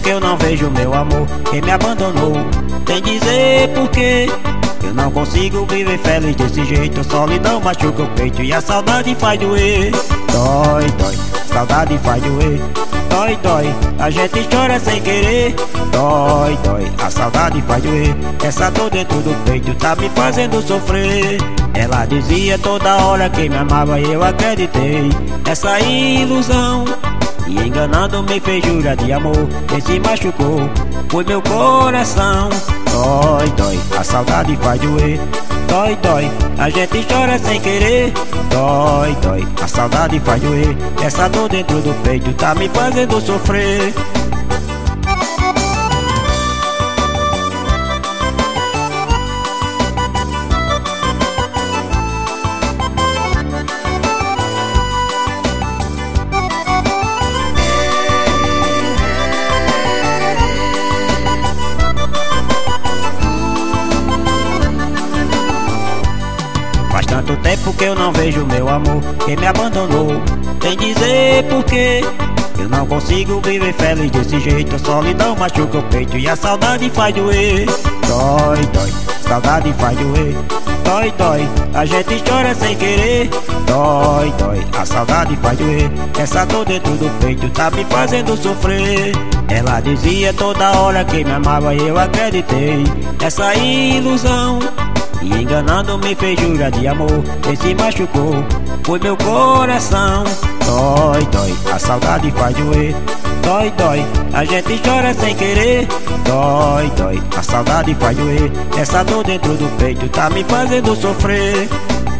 que eu não vejo meu amor, quem me abandonou. Tem dizer por quê eu não consigo viver feliz desse jeito. A solidão machuca o peito e a saudade faz doer. Dói, dói, saudade faz doer. Dói, dói, a gente chora sem querer. Dói, dói, a saudade faz doer. Essa dor dentro do peito tá me fazendo sofrer. Ela dizia toda hora que me amava e eu acreditei nessa ilusão, e enganando me fez jurar de amor. Quem se machucou foi meu coração. Dói, dói, a saudade faz doer. Dói, dói, a gente chora sem querer. Dói, dói, a saudade faz doer. Essa dor dentro do peito tá me fazendo sofrer. Faz tanto tempo que eu não vejo meu amor, quem me abandonou. Tem dizer por quê eu não consigo viver feliz desse jeito. A solidão machuca o peito e a saudade faz doer. Dói, dói, saudade faz doer. Dói, dói, a gente chora sem querer. Dói, dói, a saudade faz doer. Essa dor dentro do peito tá me fazendo sofrer. Ela dizia toda hora que me amava e eu acreditei nessa ilusão, e enganando me fez jurar de amor. Quem se machucou foi meu coração. Dói, dói, a saudade faz doer. Dói, dói, a gente chora sem querer. Dói, dói, a saudade faz doer. Essa dor dentro do peito tá me fazendo sofrer.